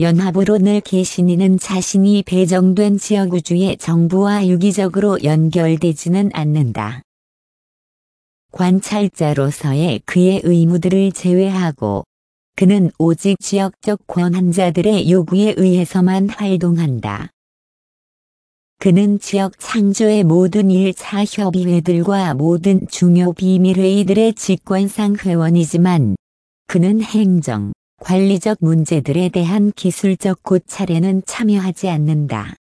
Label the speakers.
Speaker 1: 연합으로 늘 계신 이는 자신이 배정된 지역우주의 정부와 유기적으로 연결되지는 않는다. 관찰자로서의 그의 의무들을 제외하고 그는 오직 지역적 권한자들의 요구에 의해서만 활동한다. 그는 지역 창조의 모든 1차 협의회들과 모든 중요 비밀회의들의 집권상 회원이지만 그는 행정, 관리적 문제들에 대한 기술적 고찰에는 참여하지 않는다.